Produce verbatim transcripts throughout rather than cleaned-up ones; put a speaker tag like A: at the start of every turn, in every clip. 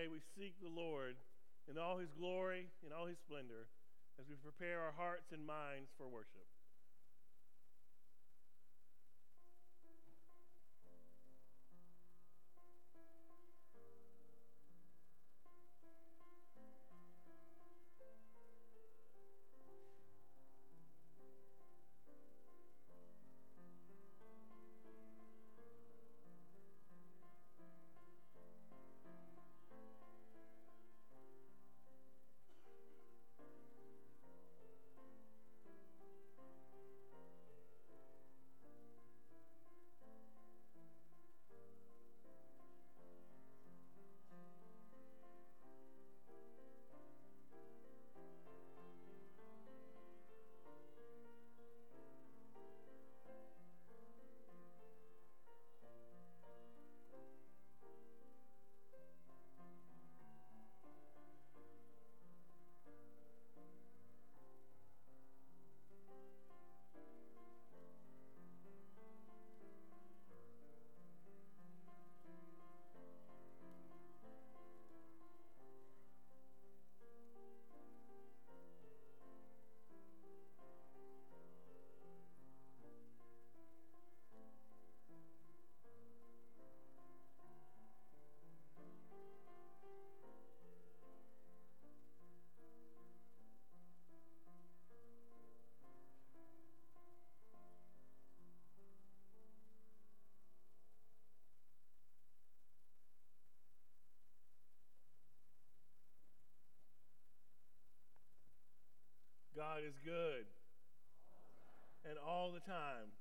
A: may we seek the Lord in all his glory, in all his splendor, as we prepare our hearts and minds for worship. God is good, and all the time.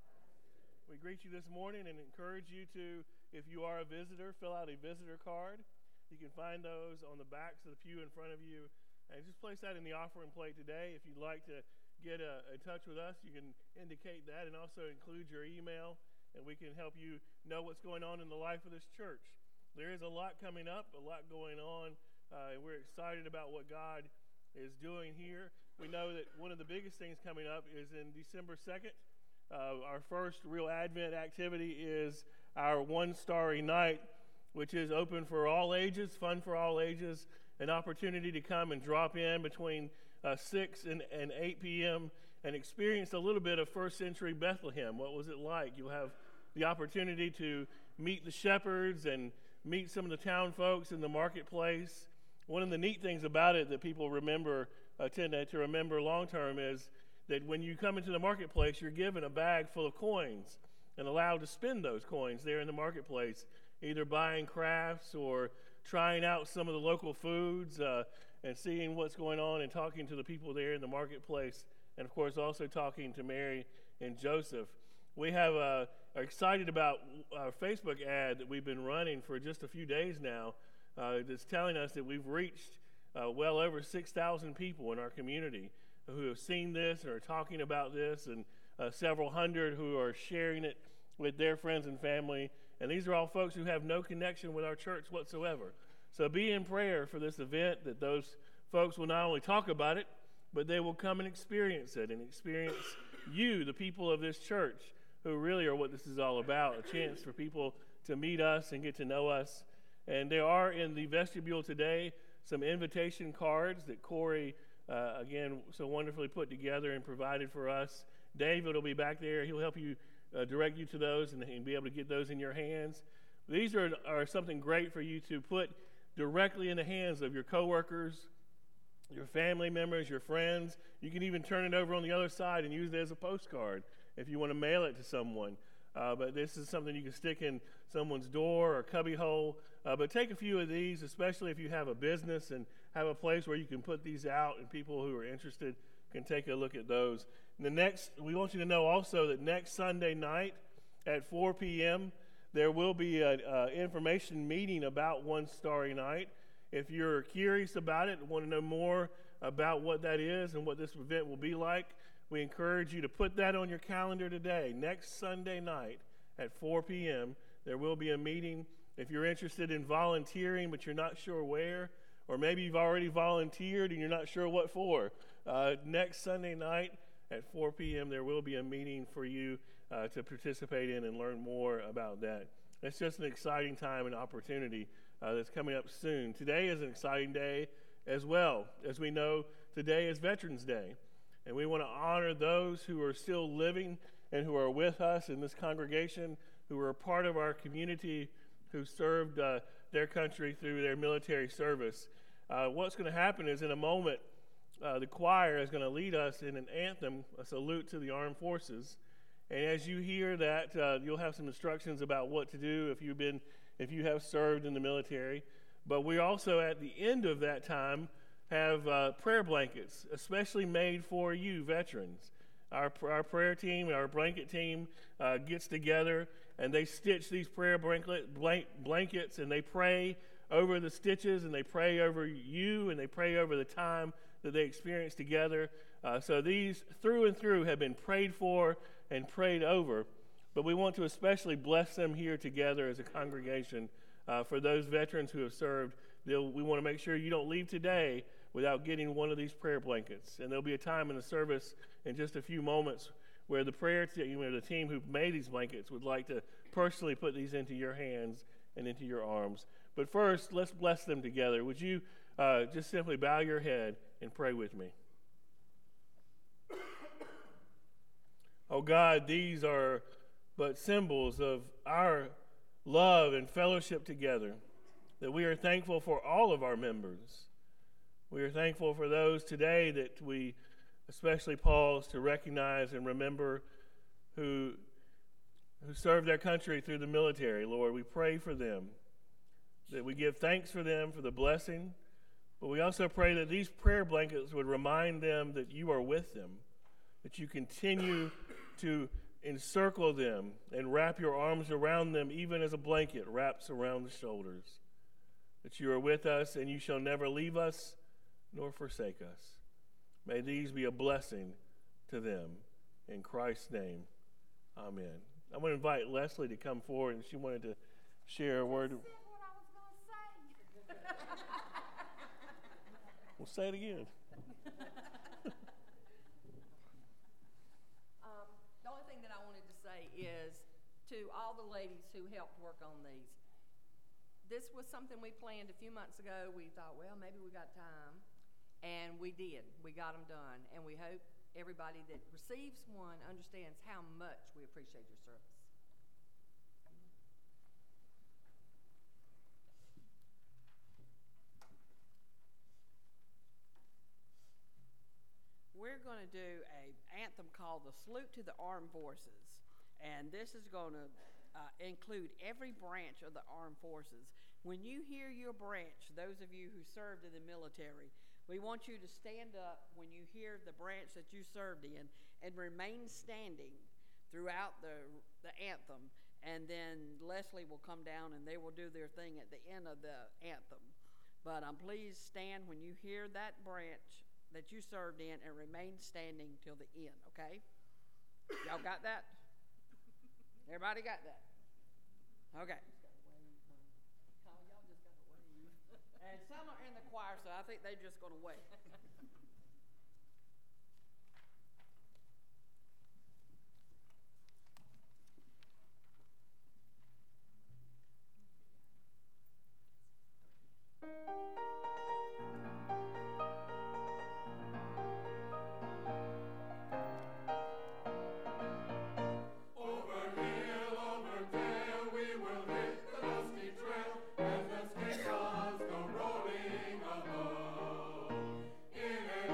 A: We greet you this morning and encourage you to, if you are a visitor, fill out a visitor card. You can find those on the backs of the pew in front of you, and just place that in the offering plate today. If you'd like to get a, in touch with us, you can indicate that and also include your email, and we can help you know what's going on in the life of this church. There is a lot coming up, a lot going on, uh, and we're excited about what God is doing here. We know that one of the biggest things coming up is in December second. Uh, our first real Advent activity is our One Starry Night, which is open for all ages, fun for all ages, an opportunity to come and drop in between uh, six and, and eight p.m. and experience a little bit of first century Bethlehem. What was it like? You'll have the opportunity to meet the shepherds and meet some of the town folks in the marketplace. One of the neat things about it that people remember, uh, tend to, to remember long term, is that when you come into the marketplace, you're given a bag full of coins and allowed to spend those coins there in the marketplace, either buying crafts or trying out some of the local foods uh, and seeing what's going on and talking to the people there in the marketplace, and of course also talking to Mary and Joseph. We have uh, are excited about our Facebook ad that we've been running for just a few days now. Uh, that's telling us that we've reached uh, well over six thousand people in our community who have seen this and are talking about this, and uh, several hundred who are sharing it with their friends and family. And these are all folks who have no connection with our church whatsoever. So be in prayer for this event, that those folks will not only talk about it, but they will come and experience it and experience you, the people of this church, who really are what this is all about, a chance for people to meet us and get to know us. And there are in the vestibule today some invitation cards that Corey, uh, again, so wonderfully put together and provided for us. David will be back there. He'll help you uh, direct you to those and, and be able to get those in your hands. These are, are something great for you to put directly in the hands of your coworkers, your family members, your friends. You can even turn it over on the other side and use it as a postcard if you want to mail it to someone. Uh, but this is something you can stick in someone's door or cubby hole. Uh, but take a few of these, especially if you have a business and have a place where you can put these out and people who are interested can take a look at those. And the next, we want you to know also that next Sunday night at four p.m., there will be an information meeting about One Starry Night. If you're curious about it and want to know more about what that is and what this event will be like, we encourage you to put that on your calendar today. Next Sunday night at four p.m., there will be a meeting. If you're interested in volunteering but you're not sure where, or maybe you've already volunteered and you're not sure what for, uh, next Sunday night at four p.m. there will be a meeting for you uh, to participate in and learn more about that. It's just an exciting time and opportunity uh, that's coming up soon. Today is an exciting day as well. As we know, today is Veterans Day, and we want to honor those who are still living and who are with us in this congregation, who are a part of our community, who served uh, their country through their military service. Uh, what's going to happen is in a moment, uh, the choir is going to lead us in an anthem, a salute to the armed forces. And as you hear that, uh, you'll have some instructions about what to do if you've been, if you have served in the military. But we also, at the end of that time, have uh, prayer blankets, especially made for you, veterans. Our, our prayer team, our blanket team uh, gets together, and they stitch these prayer blanket, blank, blankets, and they pray over the stitches, and they pray over you, and they pray over the time that they experience together. Uh, so these, through and through, have been prayed for and prayed over. But we want to especially bless them here together as a congregation uh, for those veterans who have served. They'll, we want to make sure you don't leave today without getting one of these prayer blankets. And there'll be a time in the service in just a few moments where the prayer team or the team who made these blankets would like to personally put these into your hands and into your arms. But first, let's bless them together. Would you uh, just simply bow your head and pray with me? Oh God, these are but symbols of our love and fellowship together, that we are thankful for all of our members. We are thankful for those today that we especially pause to recognize and remember who, who served their country through the military. Lord, we pray for them, that we give thanks for them, for the blessing, but we also pray that these prayer blankets would remind them that you are with them, that you continue to encircle them and wrap your arms around them, even as a blanket wraps around the shoulders, that you are with us and you shall never leave us nor forsake us. May these be a blessing to them. In Christ's name, amen. I'm going to invite Leslie to come forward, and she wanted to share a word.
B: I said what I was going to say.
A: We'll say it again.
B: um, the only thing that I wanted to say is to all the ladies who helped work on these. This was something we planned a few months ago. We thought, well, maybe we got time. And we did. We got them done. And we hope everybody that receives one understands how much we appreciate your service.
C: We're going to do an anthem called the Salute to the Armed Forces. And this is going to uh, include every branch of the armed forces. When you hear your branch, those of you who served in the military, we want you to stand up when you hear the branch that you served in and remain standing throughout the, the anthem. And then Leslie will come down and they will do their thing at the end of the anthem. But um, please stand when you hear that branch that you served in and remain standing till the end, okay? Y'all got that? Everybody got that? Okay. And some are in the choir, so I think they're just going to wait.
D: In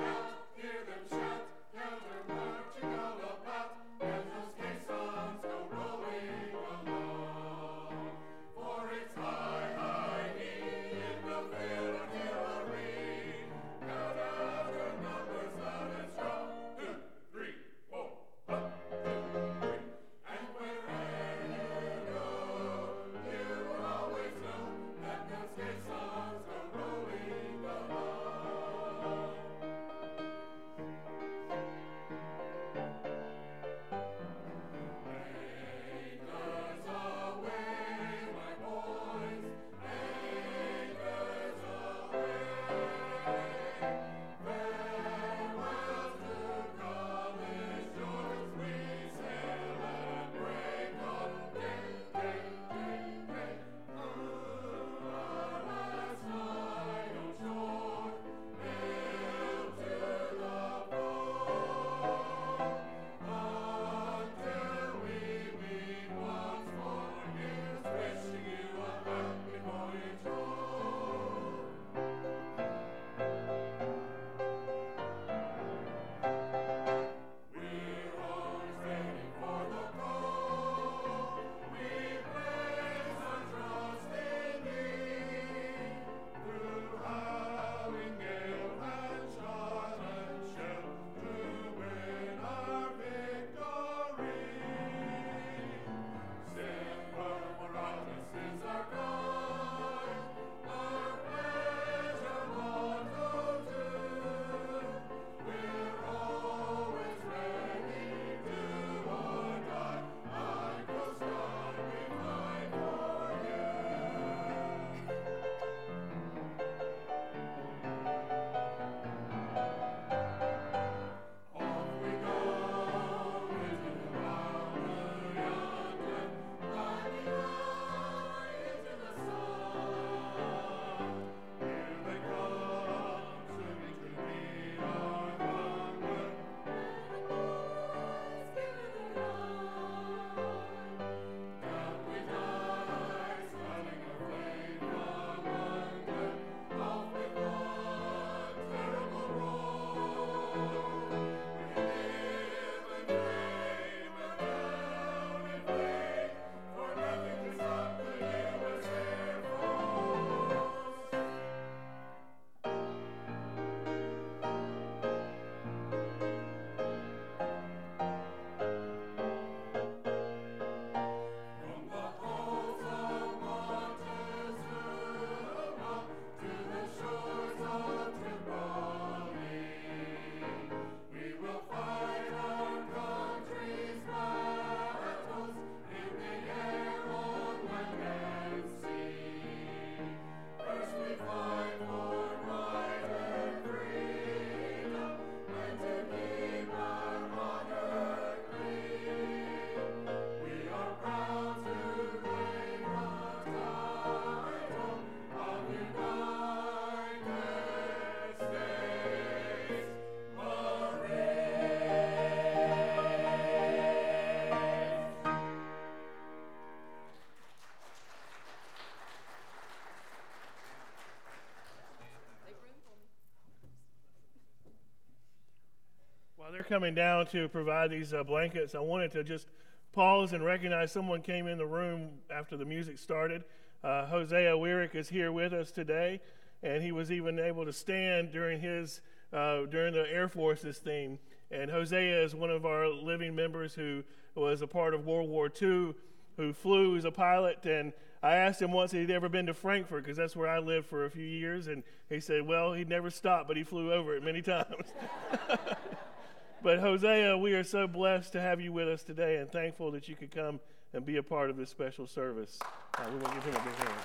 A: coming down to provide these uh, blankets, I wanted to just pause and recognize someone came in the room after the music started. Uh, Hosea Wyrick is here with us today, and he was even able to stand during his uh, during the Air Force's theme. And Hosea is one of our living members who was a part of World War Two, who flew as a pilot. And I asked him once if he'd ever been to Frankfurt, because that's where I lived for a few years, and he said, well, he'd never stopped, but he flew over it many times. But Hosea, we are so blessed to have you with us today, and thankful that you could come and be a part of this special service. Uh, we want to give him a big hand.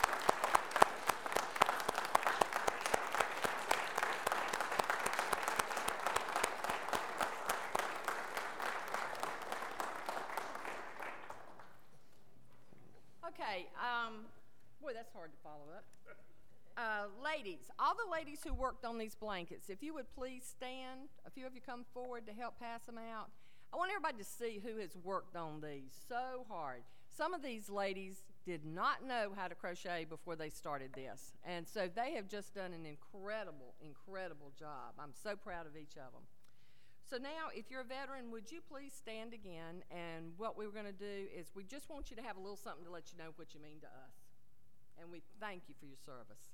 B: Okay, um, boy, that's hard to follow up. Uh, ladies, all the ladies who worked on these blankets, if you would please stand. A few of you come forward to help pass them out. I want everybody to see who has worked on these so hard. Some of these ladies did not know how to crochet before they started this, and so they have just done an incredible, incredible job. I'm so proud of each of them. So now, if you're a veteran, would you please stand again? And what we were going to do is we just want you to have a little something to let you know what you mean to us. And we thank you for your service.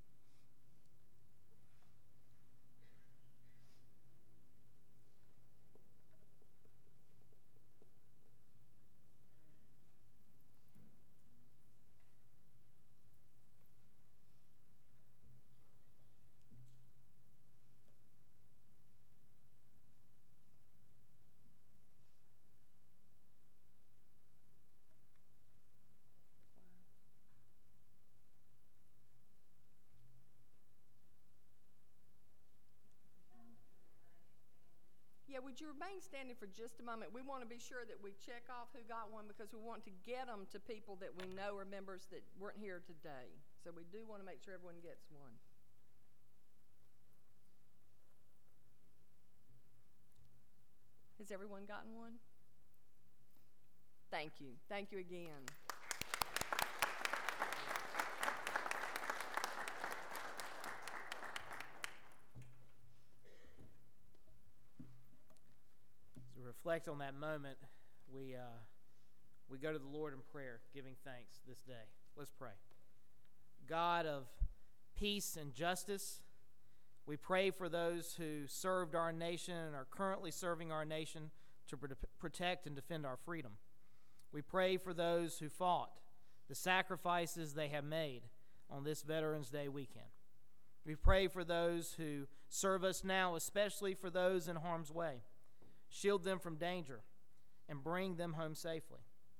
B: Yeah, would you remain standing for just a moment? We want to be sure that we check off who got one, because we want to get them to people that we know are members that weren't here today. So we do want to make sure everyone gets one. Has everyone gotten one? Thank you. Thank you again.
D: Reflect on that moment, we uh, we go to the Lord in prayer, giving thanks this day. Let's pray. God of peace and justice, we pray for those who served our nation and are currently serving our nation to pr- protect and defend our freedom. We pray for those who fought, the sacrifices they have made on this Veterans Day weekend. We pray for those who serve us now, especially for those in harm's way. Shield them from danger and bring them home safely.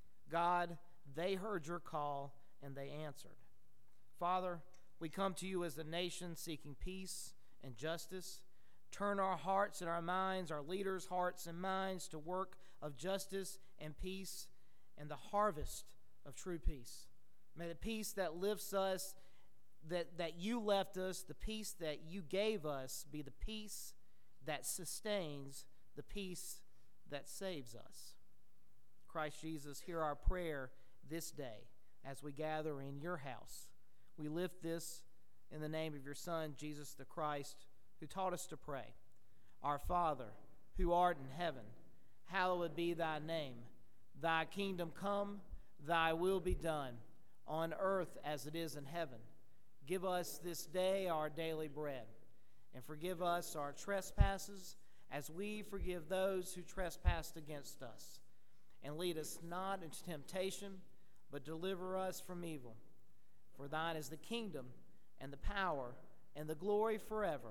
D: God, they heard your call and they answered. Father, we come to you as a nation seeking peace and justice. Turn our hearts and our minds, our leaders' hearts and minds, to work of justice and peace and the harvest of true peace. May the peace that lifts us, that, that you left us, the peace that you gave us, be the peace that sustains, the peace that saves us. Christ Jesus, hear our prayer this day as we gather in your house. We lift this in the name of your Son, Jesus the Christ, who taught us to pray. Our Father, who art in heaven, hallowed be thy name. Thy kingdom come, thy will be done, on earth as it is in heaven. Give us this day our daily bread, and forgive us our trespasses, as we forgive those who trespass against us. And lead us not into temptation, but deliver us from evil. For thine is the kingdom, and the power, and the glory forever.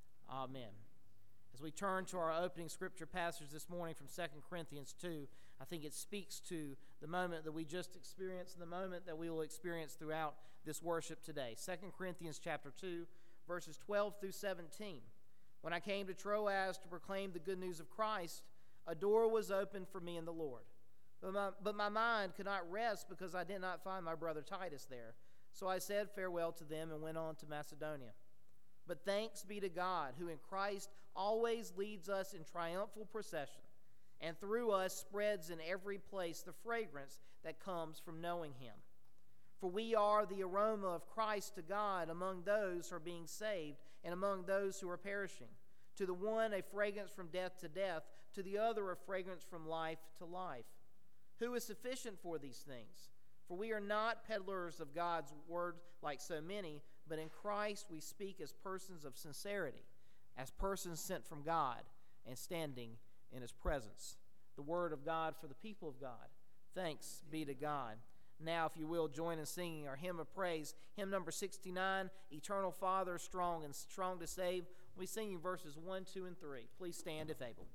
D: Amen. As we turn to our opening scripture passage this morning from Second Corinthians two, I think it speaks to the moment that we just experienced and the moment that we will experience throughout this worship today. Second Corinthians chapter two, verses twelve through seventeen. When I came to Troas to proclaim the good news of Christ, a door was opened for me in the Lord. But my, but my mind could not rest because I did not find my brother Titus there. So I said farewell to them and went on to Macedonia. But thanks be to God, who in Christ always leads us in triumphal procession, and through us spreads in every place the fragrance that comes from knowing him. For we are the aroma of Christ to God among those who are being saved and among those who are perishing. To the one a fragrance from death to death, to the other a fragrance from life to life. Who is sufficient for these things? For we are not peddlers of God's word like so many, but in Christ we speak as persons of sincerity, as persons sent from God and standing in his presence. The word of God for the people of God. Thanks be to God. Now, if you will, join in singing our hymn of praise, hymn number sixty-nine, Eternal Father, Strong and Strong to Save. We'll be singing verses one, two, and three. Please stand if able.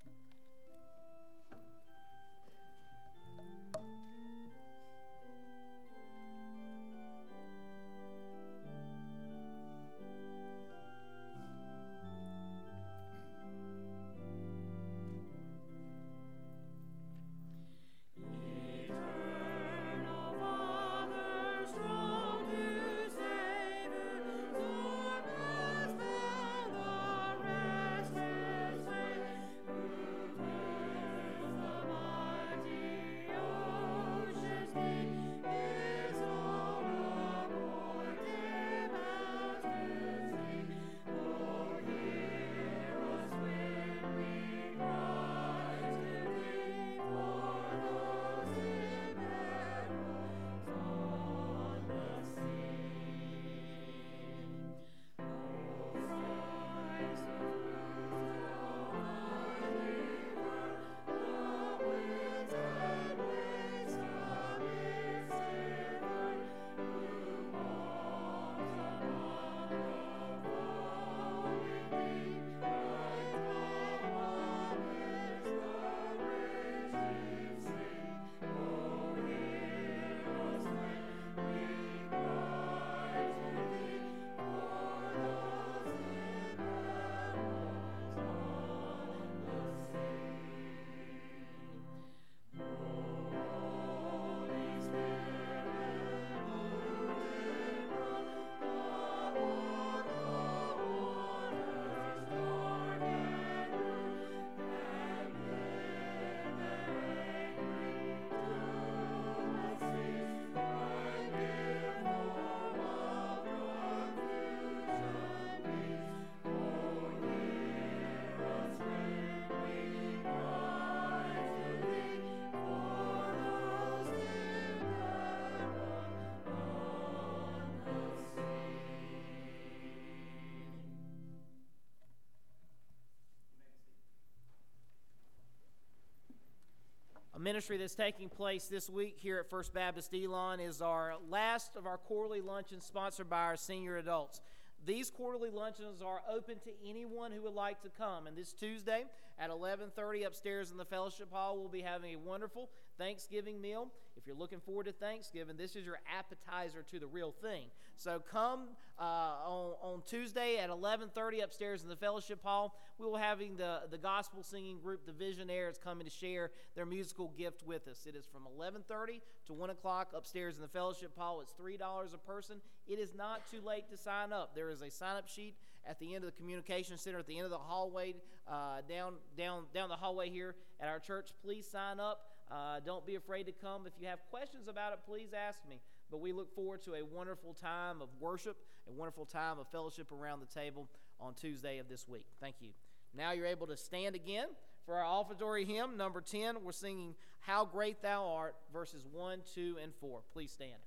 D: A ministry that's taking place this week here at First Baptist Elon is our last of our quarterly luncheons sponsored by our senior adults. These quarterly luncheons are open to anyone who would like to come. And this Tuesday at eleven thirty upstairs in the fellowship hall, we'll be having a wonderful Thanksgiving meal. If you're looking forward to Thanksgiving, this is your appetizer to the real thing. So come uh, on, on Tuesday at eleven thirty upstairs in the fellowship hall. We will having the, the gospel singing group, the Visionaires, coming to share their musical gift with us. It is from eleven thirty to one o'clock upstairs in the fellowship hall. It's three dollars a person. It is not too late to sign up. There is a sign-up sheet at the end of the communication center, at the end of the hallway, uh, down, down, down the hallway here at our church. Please sign up. Uh, don't be afraid to come. If you have questions about it, please ask me. But we look forward to a wonderful time of worship, a wonderful time of fellowship around the table on Tuesday of this week. Thank you. Now you're able to stand again for our offertory hymn, number ten. We're singing How Great Thou Art, verses one, two, and four. Please stand.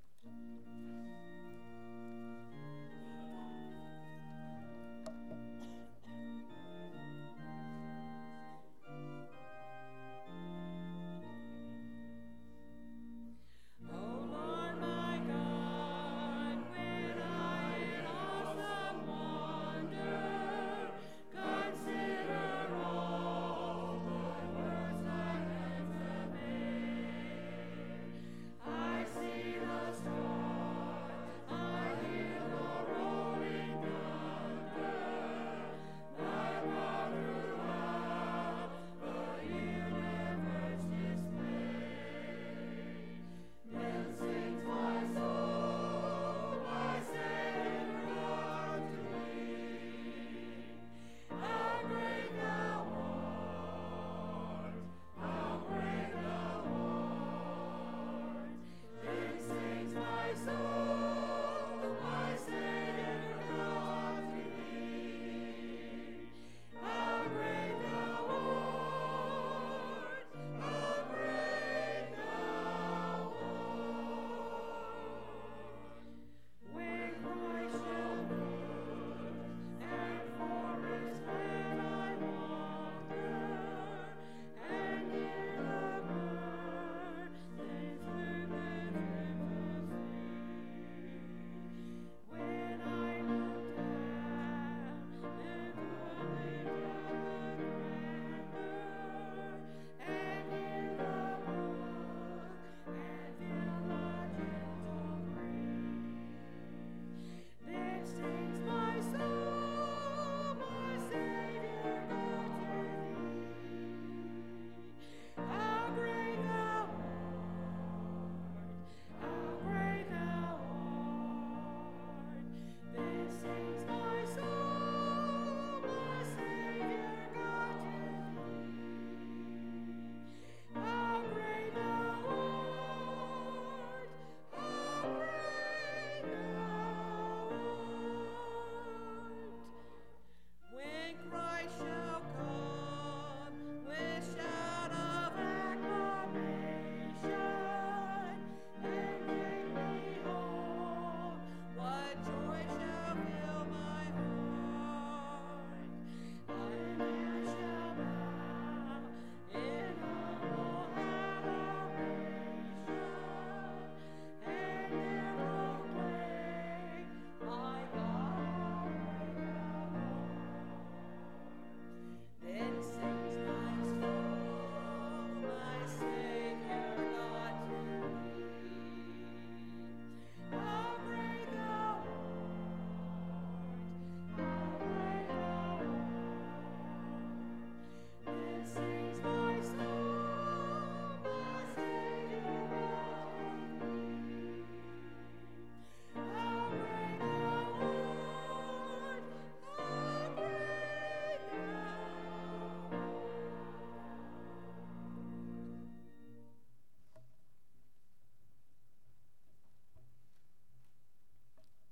E: I see the stars.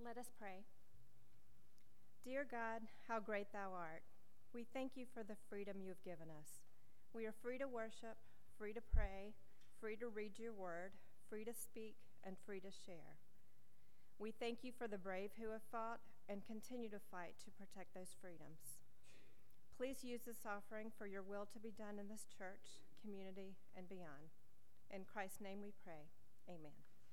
E: Let us pray. Dear God, how great thou art. We thank you for the freedom you have given us. We are free to worship, free to pray, free to read your word, free to speak, and free to share. We thank you for the brave who have fought and continue to fight to protect those freedoms. Please use this offering for your will to be done in this church, community, and beyond. In Christ's name we pray. Amen.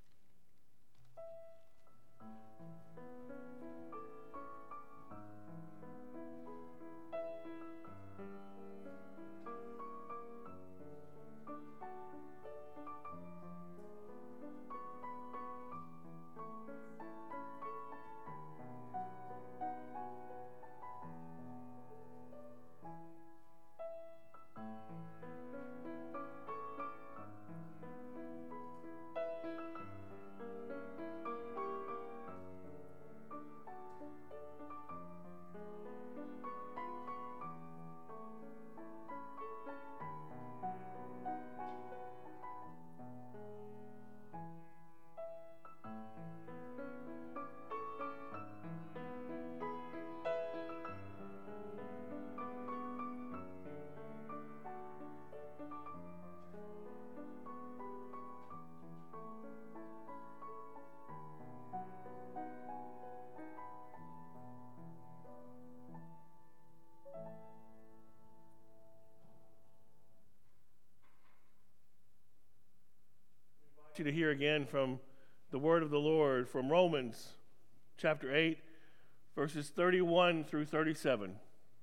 A: You to hear again from the word of the Lord from Romans chapter eight, verses thirty-one through thirty-seven.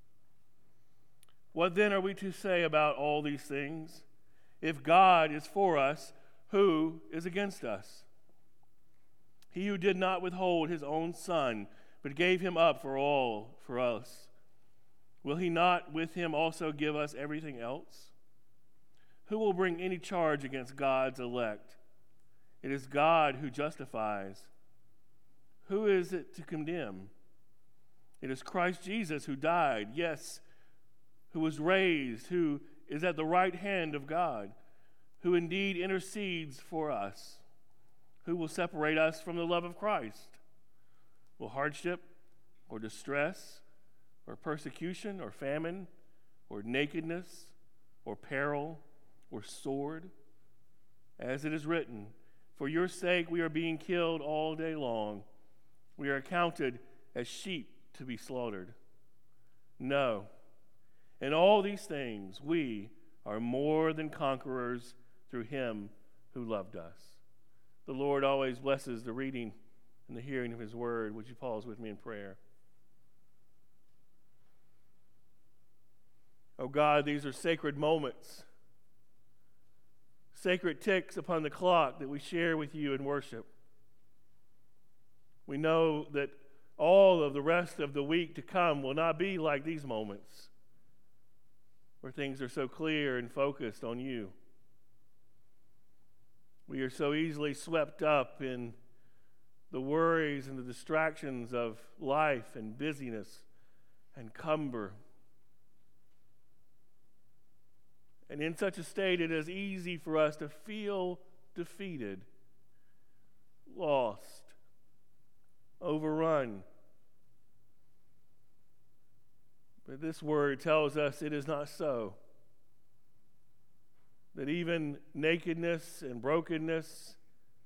A: What then are we to say about all these things? If God is for us, who is against us? He who did not withhold his own son, but gave him up for all for us, will he not with him also give us everything else? Who will bring any charge against God's elect? It is God who justifies. Who is it to condemn? It is Christ Jesus who died, yes, who was raised, who is at the right hand of God, who indeed intercedes for us. Who will separate us from the love of Christ? Will hardship or distress or persecution or famine or nakedness or peril or sword? As it is written, for your sake we are being killed all day long. We are accounted as sheep to be slaughtered. No, in all these things we are more than conquerors through him who loved us. The Lord always blesses the reading and the hearing of his word. Would you pause with me in prayer? Oh God, these are sacred moments, sacred ticks upon the clock that we share with you in worship. We know that all of the rest of the week to come will not be like these moments where things are so clear and focused on you. We are so easily swept up in the worries and the distractions of life and busyness and cumber. And in such a state, it is easy for us to feel defeated, lost, overrun. But this word tells us it is not so. That even nakedness and brokenness,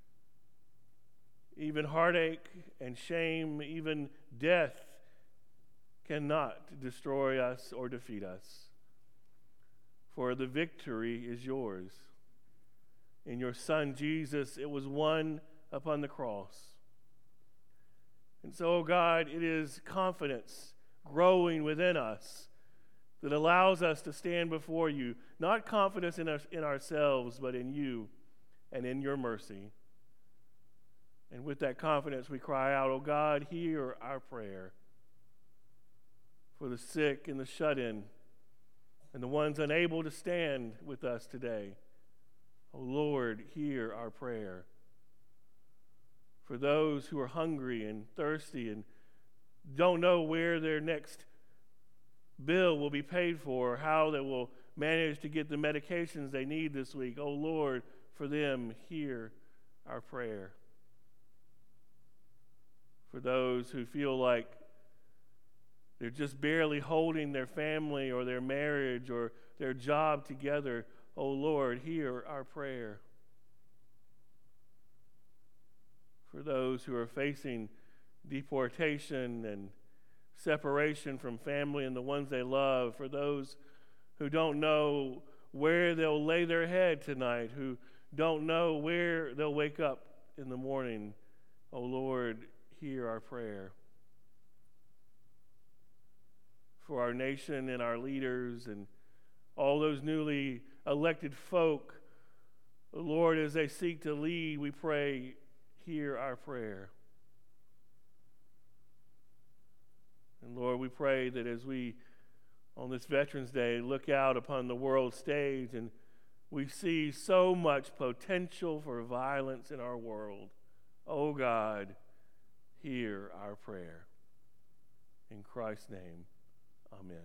A: even heartache and shame, even death cannot destroy us or defeat us. For the victory is yours. In your Son, Jesus, it was won upon the cross. And so, oh God, it is confidence growing within us that allows us to stand before you, not confidence in, us, in ourselves, but in you and in your mercy. And with that confidence, we cry out, oh God, hear our prayer for the sick and the shut-in, and the ones unable to stand with us today. Oh Lord, hear our prayer. For those who are hungry and thirsty and don't know where their next bill will be paid for, or how they will manage to get the medications they need this week. Oh Lord, for them, hear our prayer. For those who feel like they're just barely holding their family or their marriage or their job together, oh Lord, hear our prayer. For those who are facing deportation and separation from family and the ones they love, for those who don't know where they'll lay their head tonight, who don't know where they'll wake up in the morning, oh Lord, hear our prayer. For our nation and our leaders and all those newly elected folk, Lord, as they seek to lead, we pray, hear our prayer. And Lord, we pray that as we, on this Veterans Day, look out upon the world stage and we see so much potential for violence in our world, oh God, hear our prayer. In Christ's name, amen.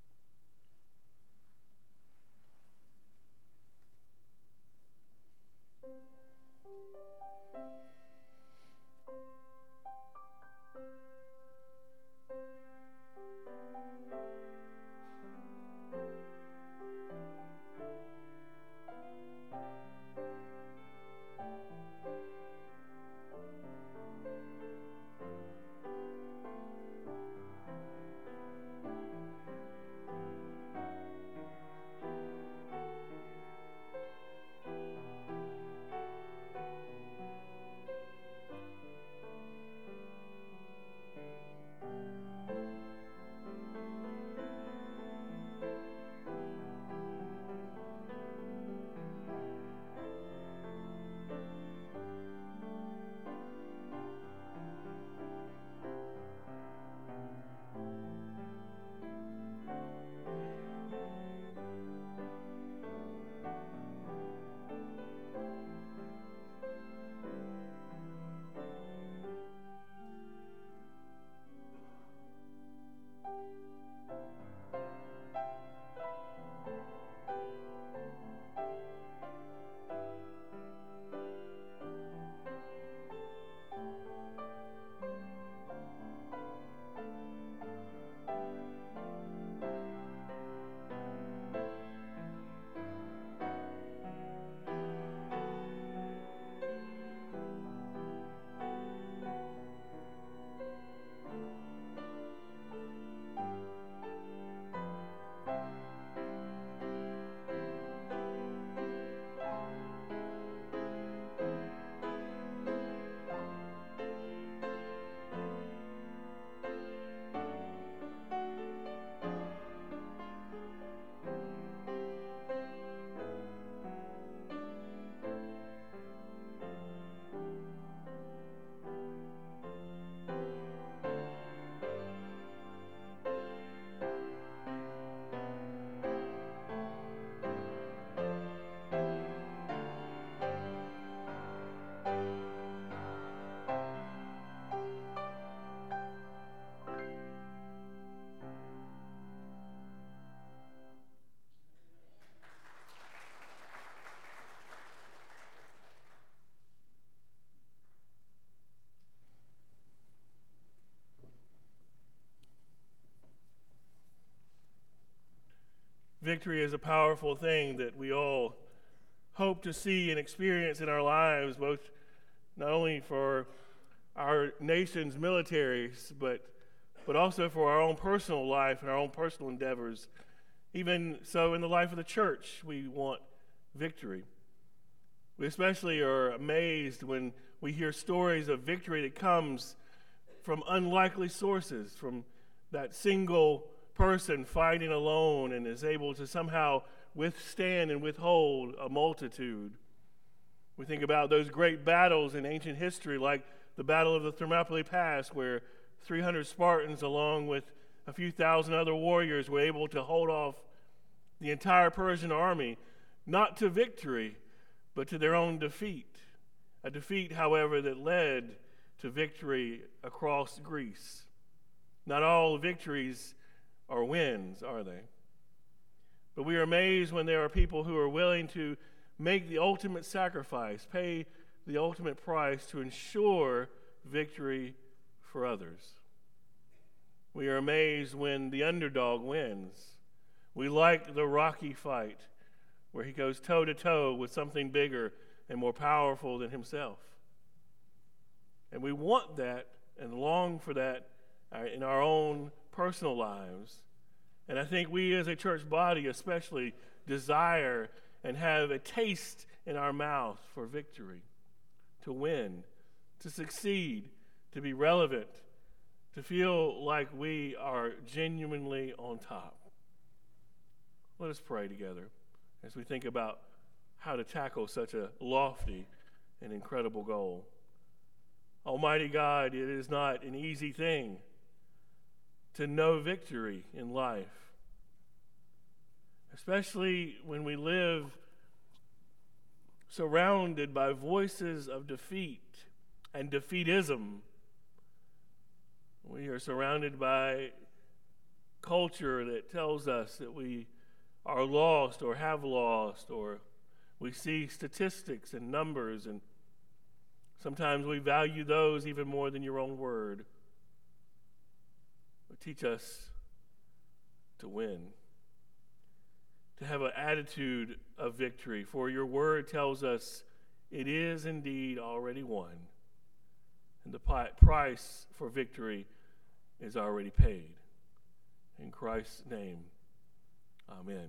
A: Victory is a powerful thing that we all hope to see and experience in our lives, both not only for our nation's militaries, but but also for our own personal life and our own personal endeavors. Even so, in the life of the church, we want victory. We especially are amazed when we hear stories of victory that comes from unlikely sources, from that single person fighting alone and is able to somehow withstand and withhold a multitude. We think about those great battles in ancient history, like the Battle of the Thermopylae Pass, where three hundred Spartans, along with a few thousand other warriors, were able to hold off the entire Persian army, not to victory, but to their own defeat. A defeat, however, that led to victory across Greece. Not all victories are wins, are they? But we are amazed when there are people who are willing to make the ultimate sacrifice, pay the ultimate price to ensure victory for others. We are amazed when the underdog wins. We like the Rocky fight where he goes toe-to-toe with something bigger and more powerful than himself. And we want that and long for that in our own personal lives. And I think we as a church body especially desire and have a taste in our mouth for victory, to win, to succeed, to be relevant, to feel like we are genuinely on top. Let us pray together as we think about how to tackle such a lofty and incredible goal. Almighty God, it is not an easy thing to know victory in life, especially when we live surrounded by voices of defeat and defeatism. We are surrounded by culture that tells us that we are lost or have lost, or we see statistics and numbers, and sometimes we value those even more than your own word. But teach us to win, to have an attitude of victory, for your word tells us it is indeed already won, and the price for victory is already paid. In Christ's name, amen.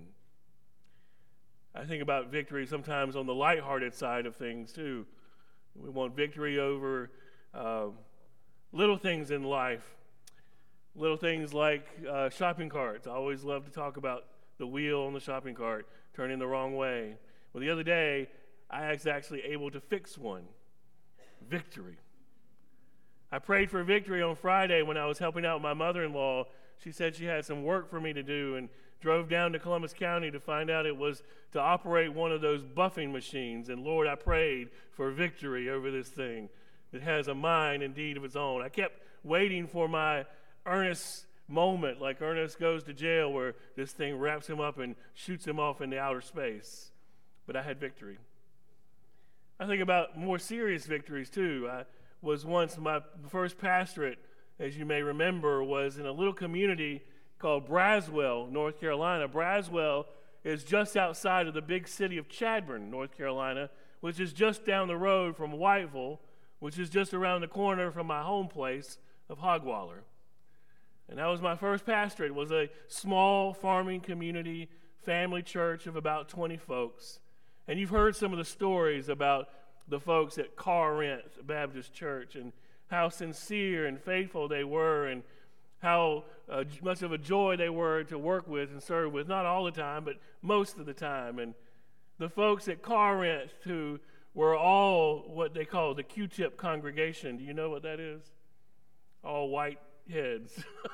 A: I think about victory sometimes on the lighthearted side of things too. We want victory over uh, little things in life, little things like uh, shopping carts. I always love to talk about the wheel on the shopping cart turning the wrong way. Well, the other day, I was actually able to fix one. Victory. I prayed for victory on Friday when I was helping out my mother-in-law. She said she had some work for me to do and drove down to Columbus County to find out it was to operate one of those buffing machines. And Lord, I prayed for victory over this thing that has a mind indeed of its own. I kept waiting for my Ernest moment, like Ernest goes to jail, where this thing wraps him up and shoots him off into outer space. But I had victory. I think about more serious victories too. I was once, my first pastorate, as you may remember, was in a little community called Braswell, North Carolina. Braswell is just outside of the big city of Chadbourne, North Carolina, which is just down the road from Whiteville, which is just around the corner from my home place of Hogwaller. And that was my first pastorate. It was a small farming community, family church of about twenty folks. And you've heard some of the stories about the folks at Corinth Baptist Church and how sincere and faithful they were, and how uh, much of a joy they were to work with and serve with, not all the time, but most of the time. And the folks at Corinth who were all what they call the Q-tip congregation. Do you know what that is? All white heads.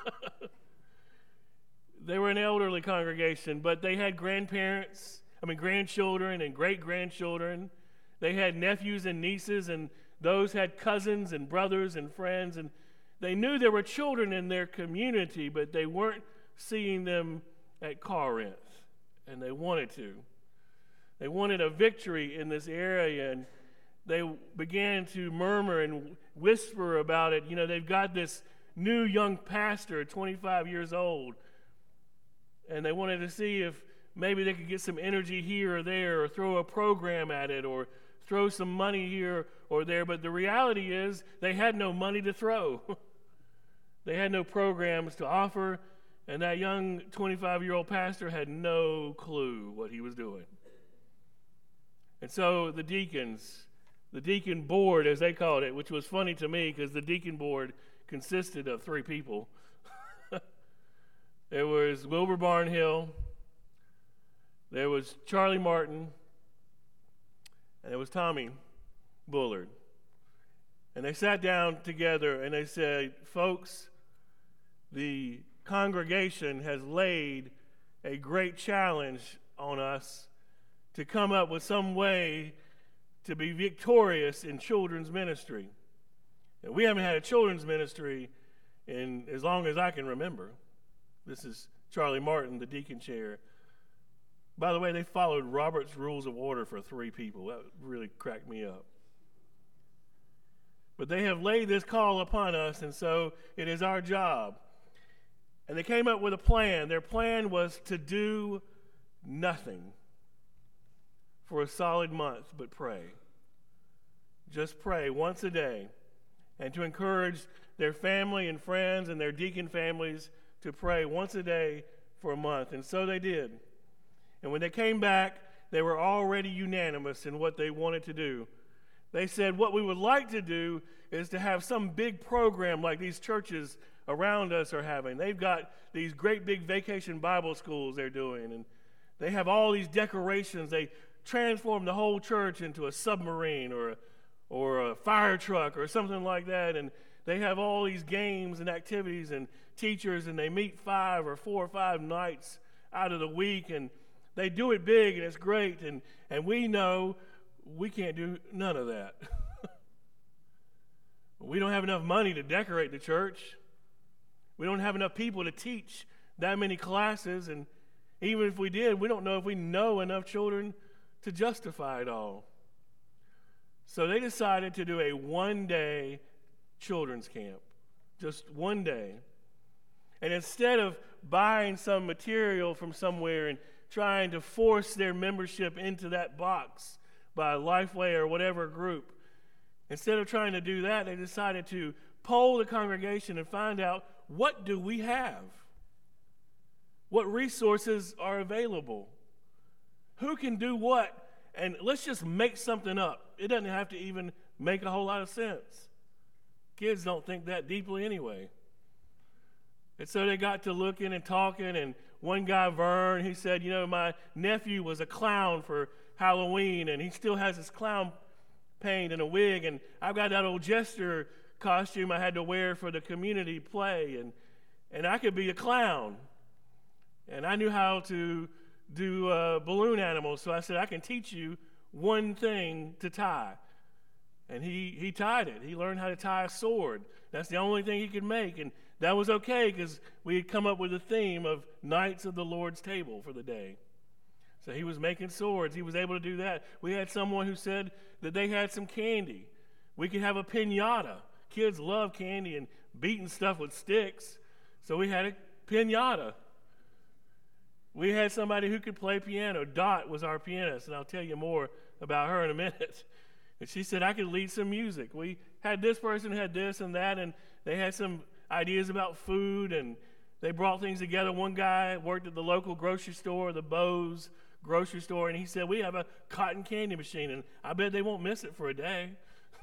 A: They were an elderly congregation, but they had grandparents, I mean grandchildren and great-grandchildren. They had nephews and nieces, and those had cousins and brothers and friends, and they knew there were children in their community, but they weren't seeing them at Corinth, and they wanted to. They wanted a victory in this area, and they began to murmur and whisper about it. You know, they've got this new young pastor, twenty-five years old, and they wanted to see if maybe they could get some energy here or there, or throw a program at it, or throw some money here or there. But the reality is they had no money to throw. They had no programs to offer, and that young twenty-five-year-old pastor had no clue what he was doing. And so the deacons, the deacon board, as they called it, which was funny to me because the deacon board consisted of three people. There was Wilbur Barnhill, there was Charlie Martin, and there was Tommy Bullard. And they sat down together and they said, folks, the congregation has laid a great challenge on us to come up with some way to be victorious in children's ministry. And we haven't had a children's ministry in as long as I can remember. This is Charlie Martin, the deacon chair. By the way, they followed Robert's Rules of Order for three people. That really cracked me up. But they have laid this call upon us, and so it is our job. And they came up with a plan. Their plan was to do nothing for a solid month but pray. Just pray once a day, and to encourage their family and friends and their deacon families to pray once a day for a month. And so they did. And when they came back, they were already unanimous in what they wanted to do. They said, what we would like to do is to have some big program like these churches around us are having. They've got these great big vacation Bible schools they're doing, and they have all these decorations. They transform the whole church into a submarine or a, or a fire truck or something like that, and they have all these games and activities and teachers, and they meet five or four or five nights out of the week, and they do it big, and it's great, and, and we know we can't do none of that. We don't have enough money to decorate the church. We don't have enough people to teach that many classes, and even if we did, we don't know if we know enough children to justify it all. So they decided to do a one-day children's camp, just one day. And instead of buying some material from somewhere and trying to force their membership into that box by Lifeway or whatever group, instead of trying to do that, they decided to poll the congregation and find out, what do we have? What resources are available? Who can do what? And let's just make something up. It doesn't have to even make a whole lot of sense. Kids don't think that deeply anyway. And so they got to looking and talking, and one guy, Vern, he said, you know, my nephew was a clown for Halloween, and he still has his clown paint and a wig, and I've got that old jester costume I had to wear for the community play, and and I could be a clown. And I knew how to do uh, balloon animals, so I said, I can teach you one thing to tie. And he, he tied it. He learned how to tie a sword. That's the only thing he could make, and that was okay because we had come up with a theme of Knights of the Lord's Table for the day. So he was making swords. He was able to do that. We had someone who said that they had some candy. We could have a piñata. Kids love candy and beating stuff with sticks. So we had a piñata. We had somebody who could play piano. Dot was our pianist, and I'll tell you more about her in a minute. And she said, I could lead some music. We had this person who had this and that, and they had some ideas about food, and they brought things together. One guy worked at the local grocery store, the Bose grocery store, and he said, we have a cotton candy machine, and I bet they won't miss it for a day.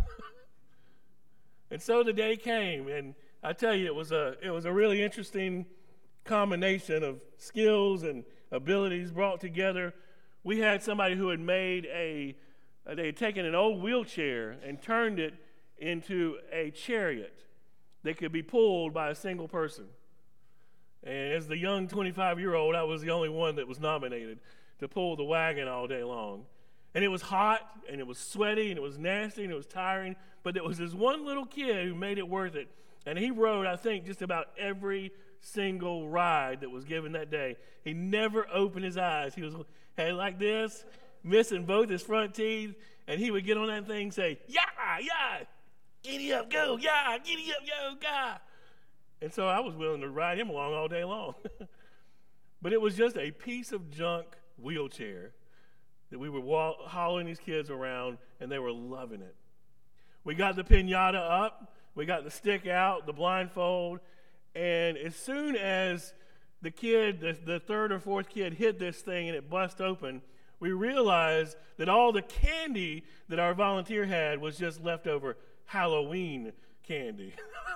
A: And so the day came, and I tell you, it was a it was a really interesting combination of skills and abilities brought together. We had somebody who had made a, uh, they had taken an old wheelchair and turned it into a chariot that could be pulled by a single person. And as the young twenty-five-year-old, I was the only one that was nominated to pull the wagon all day long. And it was hot, and it was sweaty, and it was nasty, and it was tiring, but there was this one little kid who made it worth it. And he rode, I think, just about every single ride that was given that day. He never opened his eyes. He was had like this, missing both his front teeth, and he would get on that thing and say, yeah, yeah, giddy up, go, yeah, giddy up, yo, guy. And so I was willing to ride him along all day long. But it was just a piece of junk wheelchair that we were wall- hauling these kids around, and they were loving it. We got the piñata up, we got the stick out, the blindfold, and as soon as the kid, the, the third or fourth kid hit this thing and it bust open, we realized that all the candy that our volunteer had was just leftover Halloween candy.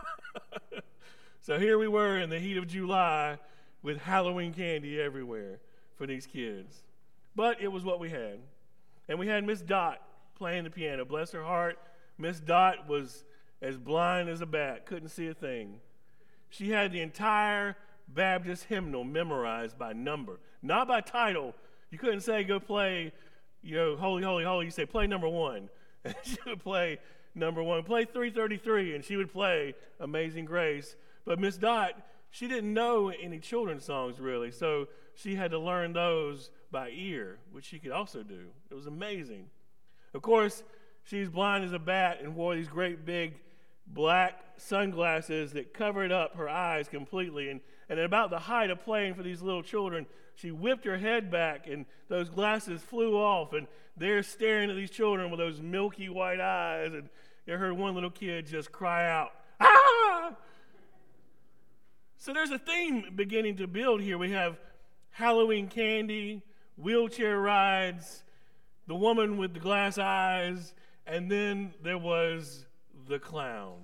A: So here we were in the heat of July with Halloween candy everywhere for these kids. But it was what we had. And we had Miss Dot playing the piano. Bless her heart, Miss Dot was as blind as a bat, couldn't see a thing. She had the entire Baptist hymnal memorized by number, not by title. You couldn't say, go play, you know, holy, holy, holy. You say, play number one. And she would play number one. Play three thirty-three, and she would play Amazing Grace. But Miss Dot, she didn't know any children's songs, really, so she had to learn those by ear, which she could also do. It was amazing. Of course, she's blind as a bat and wore these great big black sunglasses that covered up her eyes completely. And, and at about the height of playing for these little children, she whipped her head back, and those glasses flew off, and they're staring at these children with those milky white eyes, and you heard one little kid just cry out, "Ah!" So there's a theme beginning to build here. We have Halloween candy, wheelchair rides, the woman with the glass eyes, and then there was the clown.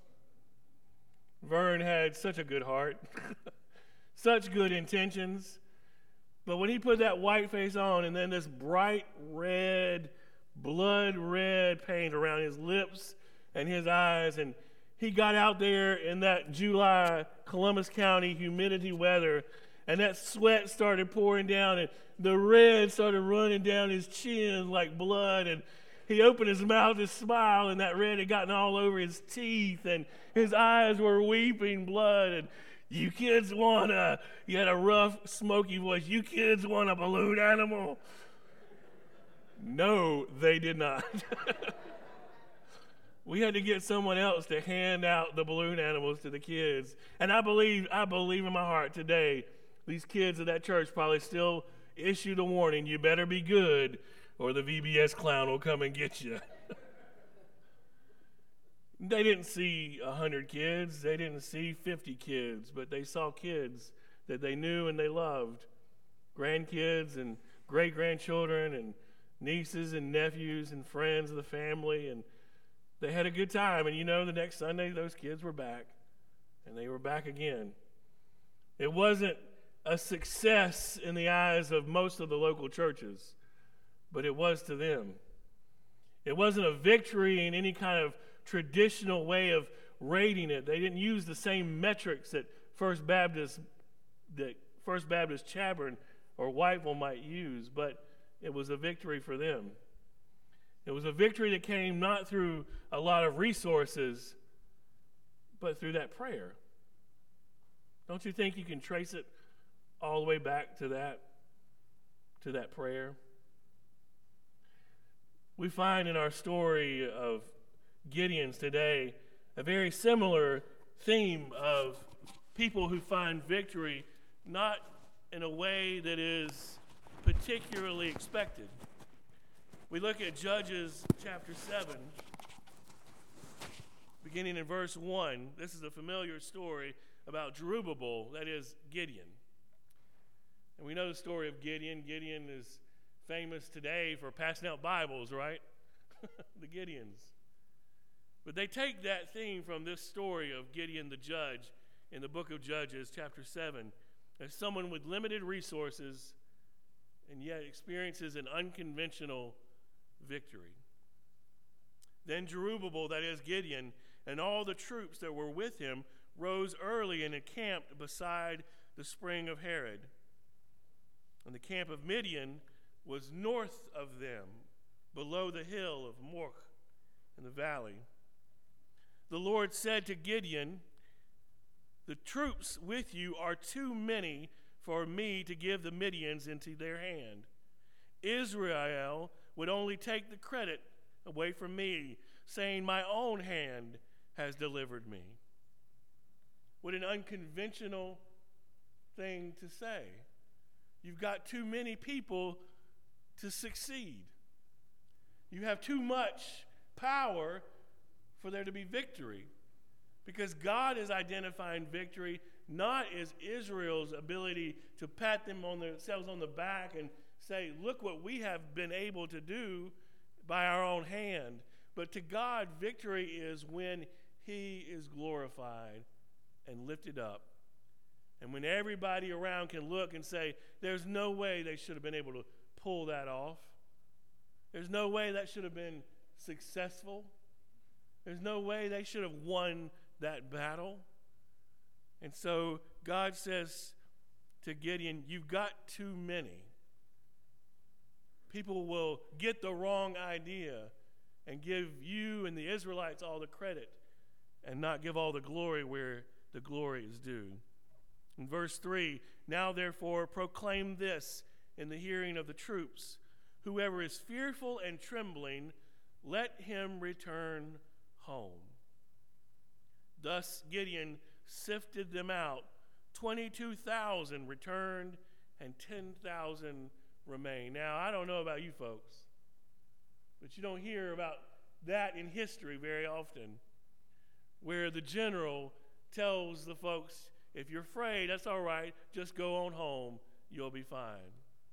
A: Vern had such a good heart, such good intentions. But when he put that white face on and then this bright red, blood red paint around his lips and his eyes, and he got out there in that July Columbus County humidity weather, and that sweat started pouring down, and the red started running down his chin like blood, and he opened his mouth to smile, and that red had gotten all over his teeth, and his eyes were weeping blood, and you kids want a, you had a rough, smoky voice, you kids want a balloon animal? No, they did not. We had to get someone else to hand out the balloon animals to the kids. And I believe, I believe in my heart today, these kids at that church probably still issued a warning, you better be good or the V B S clown will come and get you. They didn't see one hundred kids, they didn't see fifty kids, but they saw kids that they knew and they loved. Grandkids and great-grandchildren and nieces and nephews and friends of the family, and they had a good time. And you know, the next Sunday, those kids were back, and they were back again. It wasn't a success in the eyes of most of the local churches, but it was to them. It wasn't a victory in any kind of traditional way of rating it. They didn't use the same metrics that First Baptist, that First Baptist Chadbourne or Whiteville might use, but it was a victory for them. It was a victory that came not through a lot of resources, but through that prayer. Don't you think you can trace it all the way back to that, to that prayer? We find in our story of Gideon's today a very similar theme of people who find victory not in a way that is particularly expected. We look at Judges chapter seven, beginning in verse one. This is a familiar story about Jerubbaal, that is Gideon. And we know the story of Gideon. Gideon is famous today for passing out Bibles, right? The Gideons. But they take that theme from this story of Gideon the judge in the book of Judges, chapter seven, as someone with limited resources and yet experiences an unconventional victory. Then Jerubbaal, that is Gideon, and all the troops that were with him rose early and encamped beside the spring of Harod. And the camp of Midian was north of them, below the hill of Morch in the valley. The Lord said to Gideon, "The troops with you are too many for me to give the Midians into their hand. Israel would only take the credit away from me, saying, 'My own hand has delivered me.'" What an unconventional thing to say. You've got too many people to succeed. You have too much power for there to be victory. Because God is identifying victory not as Israel's ability to pat them on themselves on the back and say, "Look what we have been able to do by our own hand." But to God, victory is when he is glorified and lifted up. And when everybody around can look and say, there's no way they should have been able to pull that off. There's no way that should have been successful. There's no way they should have won that battle. And so God says to Gideon, you've got too many. People will get the wrong idea and give you and the Israelites all the credit and not give all the glory where the glory is due. In verse three, now therefore proclaim this in the hearing of the troops. Whoever is fearful and trembling, let him return home. Thus Gideon sifted them out. twenty-two thousand returned, and ten thousand remained. Now, I don't know about you folks, but you don't hear about that in history very often, where the general tells the folks, if you're afraid, that's all right, just go on home, you'll be fine.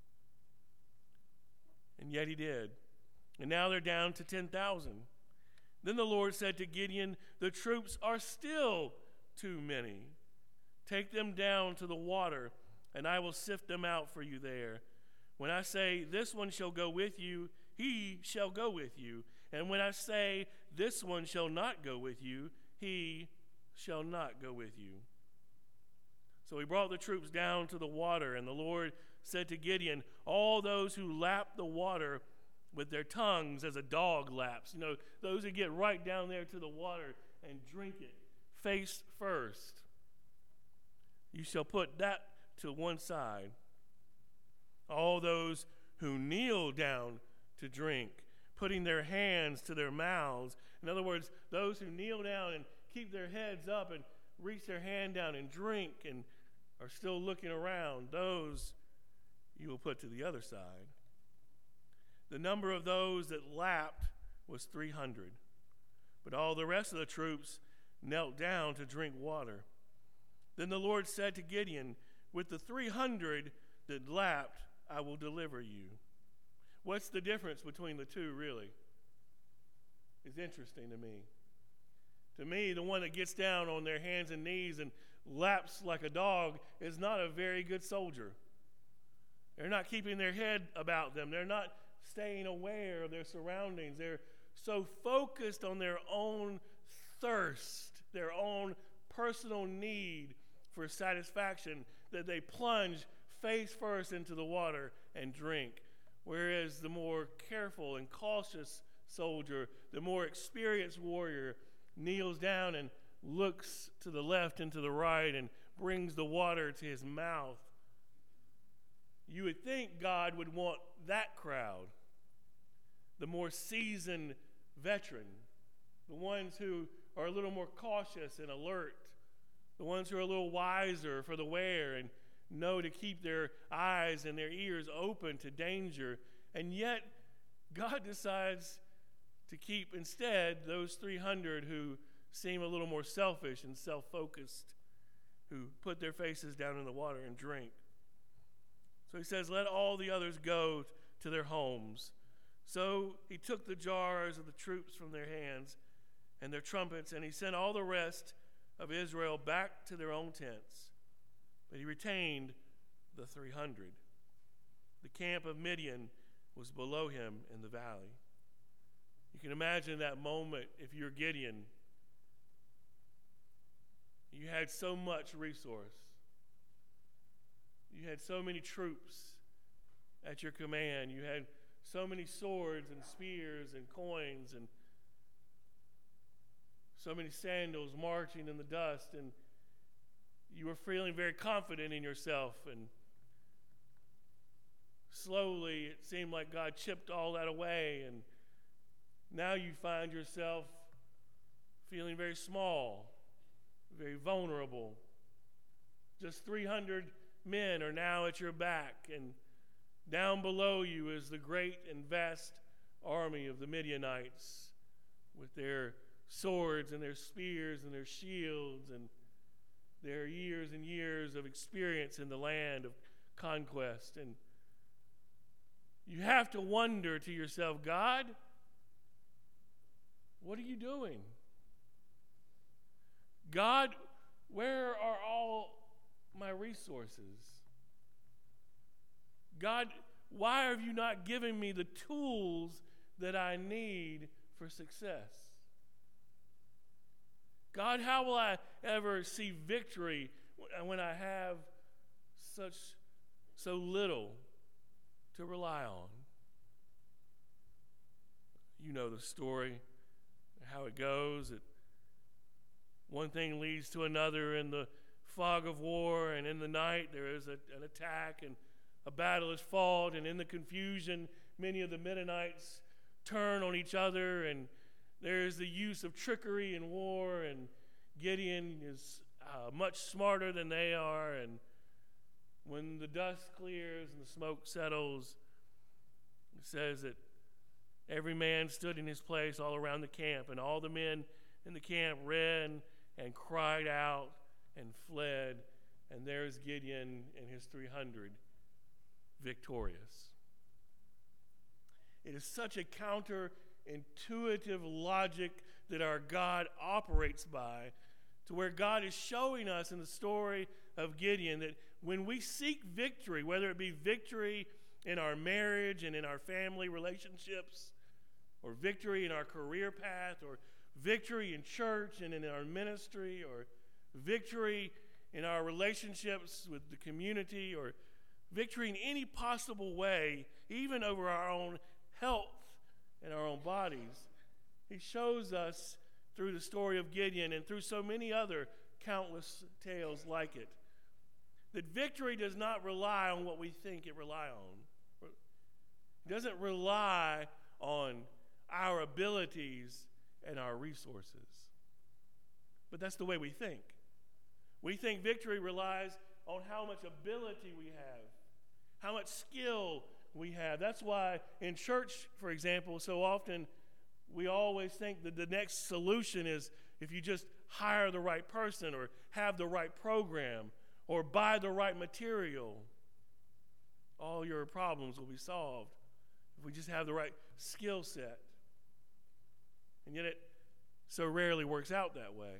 A: And yet he did. And now they're down to ten thousand. Then the Lord said to Gideon, the troops are still too many. Take them down to the water, and I will sift them out for you there. When I say, this one shall go with you, he shall go with you. And when I say, this one shall not go with you, he shall not go with you. So he brought the troops down to the water, and the Lord said to Gideon, all those who lap the water with their tongues as a dog laps, you know, those who get right down there to the water and drink it face first, you shall put that to one side. All those who kneel down to drink, putting their hands to their mouths. In other words, those who kneel down and keep their heads up and reach their hand down and drink and are still looking around, those you will put to the other side. The number of those that lapped was three hundred, but all the rest of the troops knelt down to drink water. Then the Lord said to Gideon, with the three hundred that lapped, I will deliver you. What's the difference between the two, really? It's interesting to me. To me, the one that gets down on their hands and knees and laps like a dog is not a very good soldier. They're not keeping their head about them. They're not staying aware of their surroundings. They're so focused on their own thirst, their own personal need for satisfaction, that they plunge face first into the water and drink. Whereas the more careful and cautious soldier, the more experienced warrior, kneels down and looks to the left and to the right and brings the water to his mouth. You would think God would want that crowd, the more seasoned veteran, the ones who are a little more cautious and alert, the ones who are a little wiser for the wear and know to keep their eyes and their ears open to danger. And yet, God decides to keep instead those three hundred who seem a little more selfish and self-focused, who put their faces down in the water and drink. So he says, let all the others go to their homes. So he took the jars of the troops from their hands and their trumpets, and he sent all the rest of Israel back to their own tents. But he retained the three hundred. The camp of Midian was below him in the valley. You can imagine that moment if you're Gideon. You had so much resource. You had so many troops at your command. You had so many swords and spears and coins and so many sandals marching in the dust, and you were feeling very confident in yourself, and slowly it seemed like God chipped all that away, and now you find yourself feeling very small, very vulnerable. Just three hundred men are now at your back, and down below you is the great and vast army of the Midianites with their swords and their spears and their shields and their years and years of experience in the land of conquest. And you have to wonder to yourself, God, what are you doing? God, where are all my resources? God, why have you not given me the tools that I need for success? God, how will I ever see victory when I have such so little to rely on? You know the story, how it goes. It, one thing leads to another in the fog of war, and in the night there is a, an attack, and a battle is fought, and in the confusion, many of the Midianites turn on each other, and there is the use of trickery in war, and Gideon is uh, much smarter than they are, and when the dust clears and the smoke settles, it says that every man stood in his place all around the camp, and all the men in the camp ran and cried out and fled, and there's Gideon and his three hundred victorious. It is such a counterintuitive logic that our God operates by, to where God is showing us in the story of Gideon that when we seek victory, whether it be victory in our marriage and in our family relationships, or victory in our career path, or victory in church and in our ministry, or victory in our relationships with the community, or victory in any possible way, even over our own health and our own bodies, he shows us through the story of Gideon and through so many other countless tales like it, that victory does not rely on what we think it rely on. It doesn't rely on our abilities and our resources. But that's the way we think. We think victory relies on how much ability we have, how much skill we have. That's why in church, for example, so often we always think that the next solution is if you just hire the right person or have the right program or buy the right material, all your problems will be solved if we just have the right skill set. And yet it so rarely works out that way.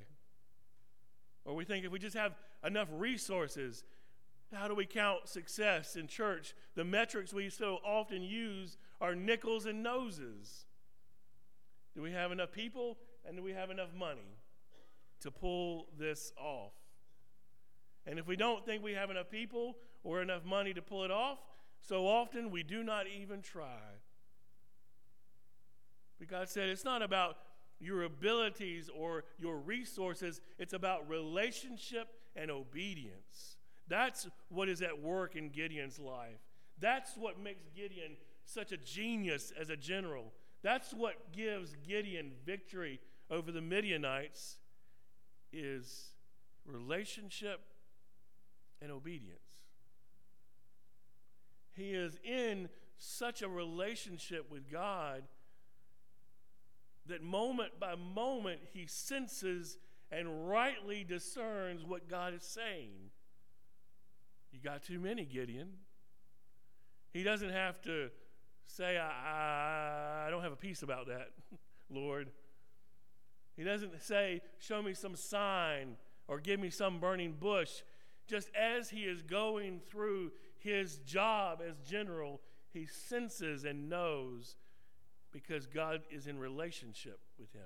A: Or we think if we just have enough resources, how do we count success in church? The metrics we so often use are nickels and noses. Do we have enough people and do we have enough money to pull this off? And if we don't think we have enough people or enough money to pull it off, so often we do not even try. But God said it's not about your abilities or your resources, it's about relationship and obedience. That's what is at work in Gideon's life. That's what makes Gideon such a genius as a general. That's what gives Gideon victory over the Midianites, is relationship and obedience. He is in such a relationship with God that moment by moment he senses and rightly discerns what God is saying. You got too many, Gideon. He doesn't have to say, I, I, I don't have a peace about that, Lord. He doesn't say, show me some sign or give me some burning bush. Just as he is going through his job as general, he senses and knows because God is in relationship with him.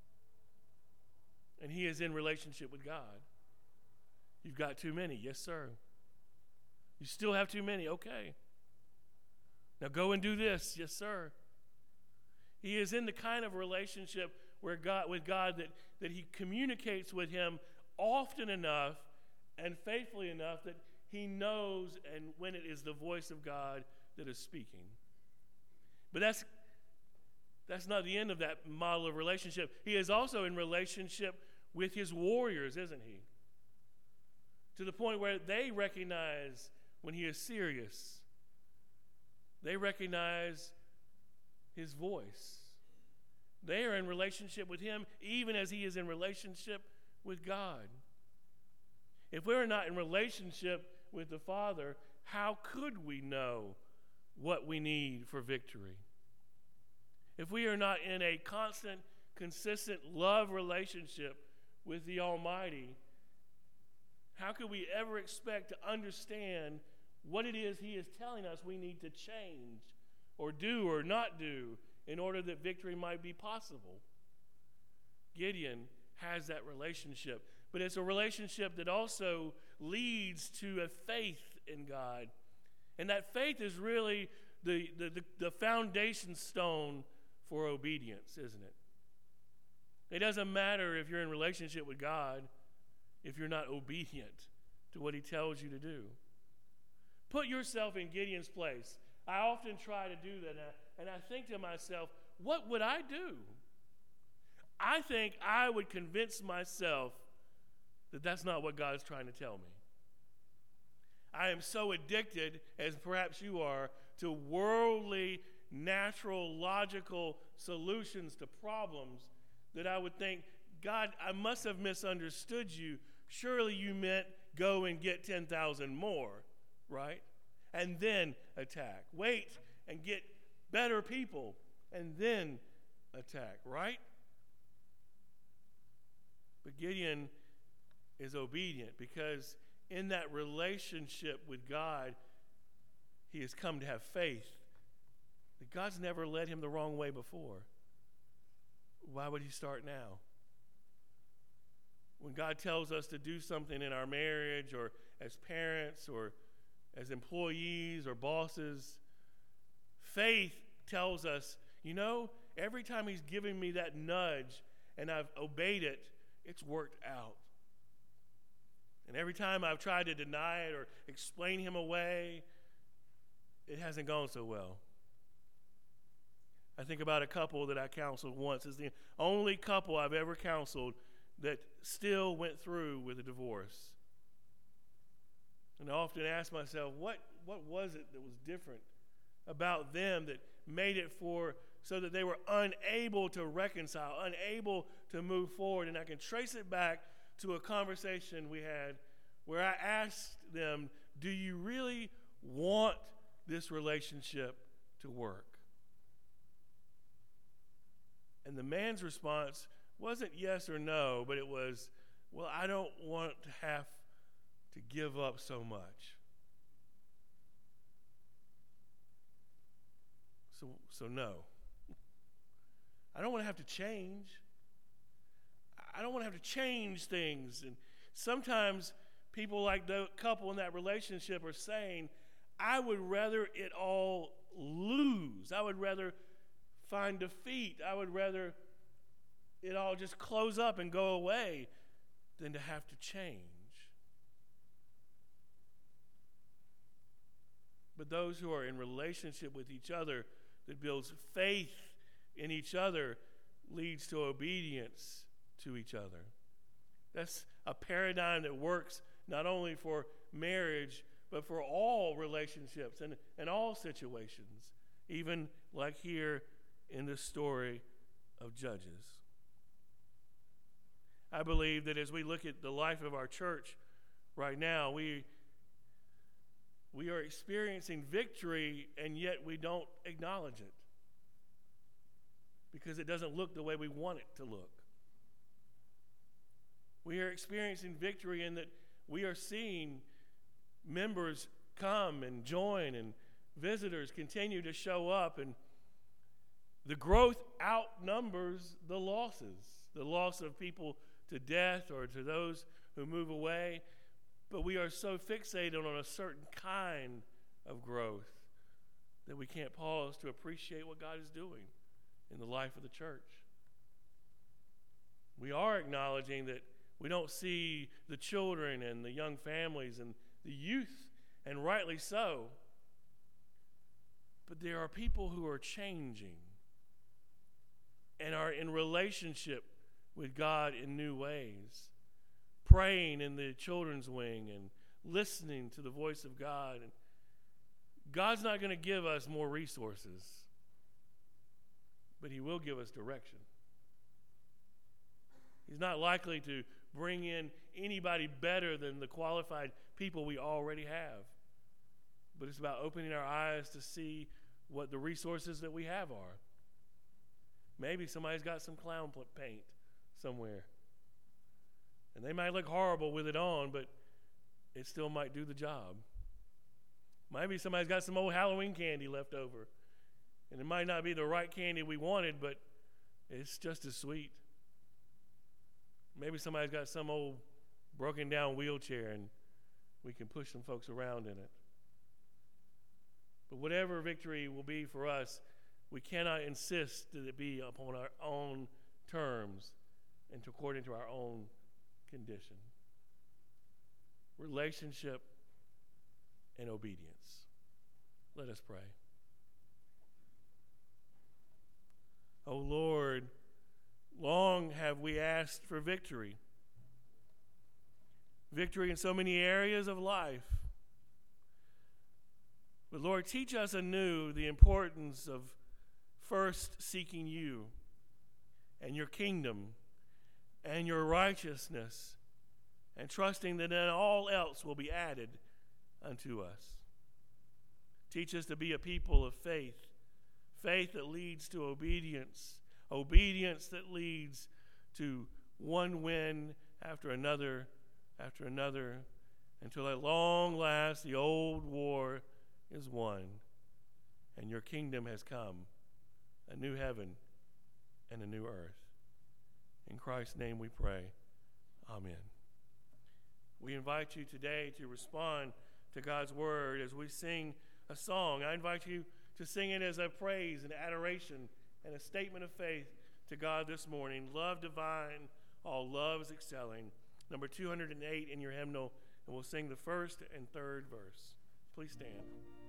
A: And he is in relationship with God. You've got too many. Yes, sir. You still have too many. Okay. Now go and do this. Yes, sir. He is in the kind of relationship where God, with God that, that he communicates with him often enough and faithfully enough that he knows and when it is the voice of God that is speaking. But that's that's not the end of that model of relationship. He is also in relationship with his warriors, isn't he? To the point where they recognize when he is serious. They recognize his voice. They are in relationship with him even as he is in relationship with God. If we're not in relationship with the Father, how could we know what we need for victory? If we are not in a constant, consistent love relationship with the Almighty, how could we ever expect to understand what it is he is telling us we need to change or do or not do in order that victory might be possible? Gideon has that relationship, but it's a relationship that also leads to a faith in God. And that faith is really the, the, the, the foundation stone for obedience, isn't it? It doesn't matter if you're in relationship with God if you're not obedient to what he tells you to do. Put yourself in Gideon's place. I often try to do that, and I think to myself, what would I do? I think I would convince myself that that's not what God's trying to tell me. I am so addicted, as perhaps you are, to worldly, natural, logical solutions to problems that I would think, God, I must have misunderstood you. Surely you meant go and get ten thousand more, right? And then attack. Wait and get better people and then attack, right? But Gideon is obedient because in that relationship with God, he has come to have faith that God's never led him the wrong way before. Why would he start now? When God tells us to do something in our marriage or as parents or as employees or bosses, faith tells us, you know, every time he's giving me that nudge and I've obeyed it, it's worked out. And every time I've tried to deny it or explain him away, it hasn't gone so well. I think about a couple that I counseled once. It's the only couple I've ever counseled that still went through with a divorce. And I often ask myself, what, what was it that was different about them that made it for so that they were unable to reconcile, unable to move forward? And I can trace it back to a conversation we had where I asked them, do you really want this relationship to work? And the man's response wasn't yes or no, but it was, well, I don't want to have to give up so much. So, so no. I don't want to have to change. I don't want to have to change things. And sometimes people like the couple in that relationship are saying, I would rather it all lose. I would rather find defeat. I would rather it all just close up and go away than to have to change. But those who are in relationship with each other that builds faith in each other leads to obedience to each other. That's a paradigm that works not only for marriage, but for all relationships and, and all situations, even like here in the story of Judges. I believe that as we look at the life of our church right now, we we are experiencing victory, and yet we don't acknowledge it because it doesn't look the way we want it to look. We are experiencing victory in that we are seeing members come and join, and visitors continue to show up, and the growth outnumbers the losses, the loss of people to death or to those who move away. But we are so fixated on a certain kind of growth that we can't pause to appreciate what God is doing in the life of the church. We are acknowledging that we don't see the children and the young families and the youth, and rightly so. But there are people who are changing and are in relationship with God in new ways, praying in the children's wing and listening to the voice of God. And God's not going to give us more resources, but he will give us direction. He's not likely to bring in anybody better than the qualified people we already have. But it's about opening our eyes to see what the resources that we have are. Maybe somebody's got some clown paint somewhere. And they might look horrible with it on, but it still might do the job. Maybe somebody's got some old Halloween candy left over. And it might not be the right candy we wanted, but it's just as sweet. Maybe somebody's got some old broken down wheelchair and we can push some folks around in it. But whatever victory will be for us, we cannot insist that it be upon our own terms and according to our own condition. Relationship and obedience. Let us pray. O Lord, long have we asked for victory. victory in so many areas of life. But Lord, teach us anew the importance of first seeking you and your kingdom and your righteousness, and trusting that then all else will be added unto us. Teach us to be a people of faith, faith that leads to obedience, obedience that leads to one win after another after another, until at long last the old war is won and your kingdom has come, a new heaven and a new earth. In Christ's name we pray. Amen. We invite you today to respond to God's word as we sing a song. I invite you to sing it as a praise and adoration and a statement of faith to God this morning. Love divine, all love is excelling. Number two hundred eight in your hymnal, and we'll sing the first and third verse. Please stand.